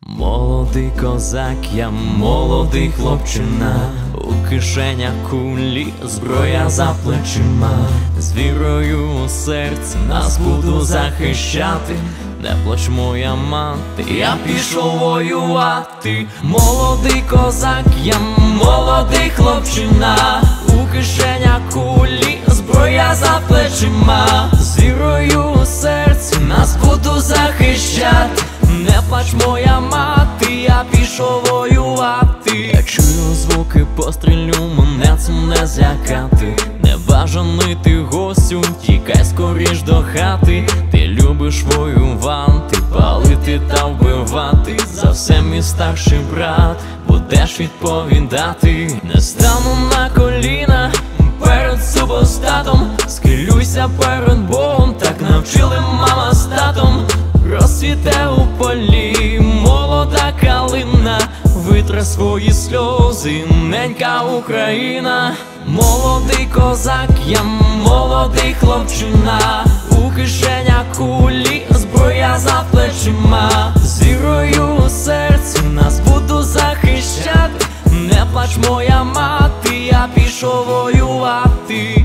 Молодий козак, я молодий хлопчина, у кишенях кулі, зброя за плечима, з вірою у серці нас буду захищати. Не плач, моя мати, я пішов воювати. Молодий козак, я молодий хлопчина, у кишенях кулі, зброя за плечима, з вірою у серці нас буду захищати. Не плач, моя мати, я пішов воювати. Я чую звуки пострілю, мене цим не злякати. Небажаний ти гостю, тікай скоріш до хати. Ти любиш воювати, палити та вбивати. За все, мій старший брат, будеш відповідати. Не стану на коліна перед супостатом, схилюйся перед Богом, так навчили мама з татом. Розцвіте у полі молода калина, витре свої сльози ненька Україна. Молодий козак, я молодий хлопчина, у кишенях кулі, зброя за плечима, з вірою у серці нас буду захищати. Не плач, моя мати, я пішов воювати.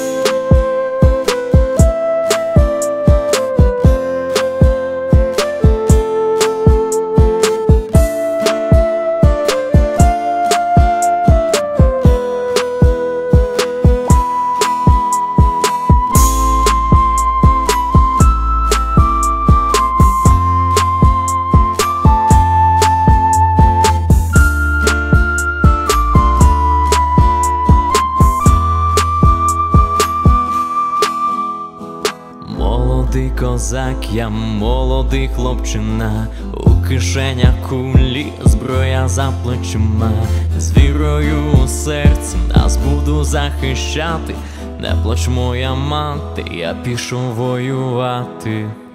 Молодий козак, я молодий хлопчина, у кишенях кулі, зброя за плечима, з вірою у серці нас буду захищати. Не плач, моя мати, я пішов воювати.